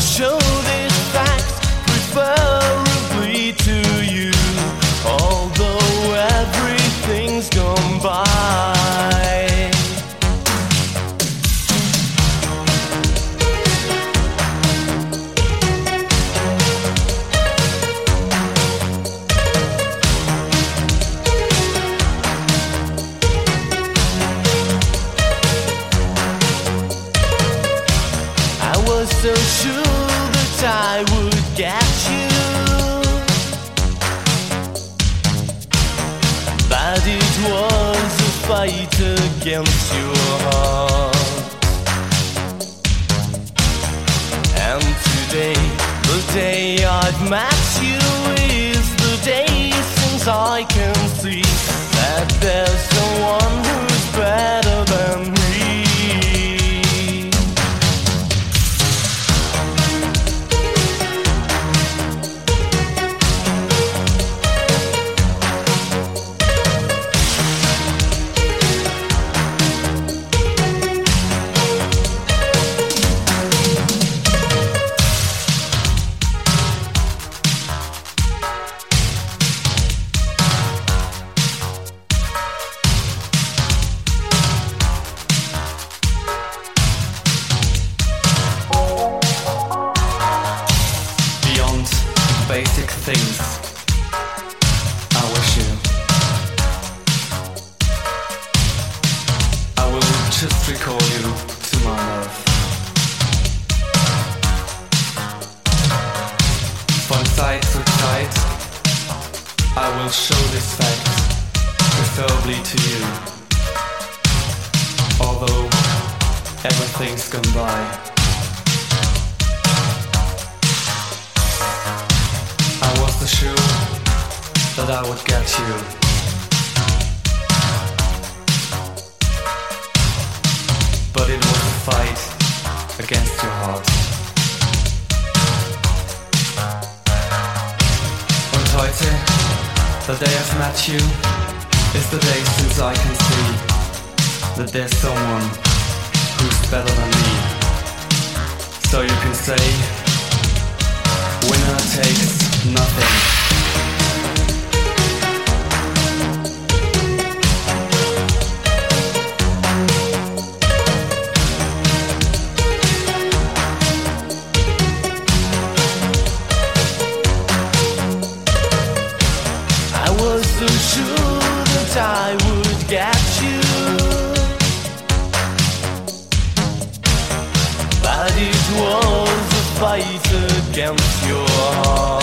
show this fact preferably to you, although everything's gone by. So sure that I would get you, but it was a fight against your heart. And today, the day I've met you, is the day since I can see that there's someone who's better than me. Basic things I wish you. I will just recall you to my love. From side to side, I will show this fact preferably to you, although everything's gone by. I wasn't sure that I would get you, but it was a fight against your heart. Und heute, the day I've met you, is the day since I can see that there's someone who's better than me. So you can say, winner takes nothing. I was so sure that I would get you, but it was a fight against your heart.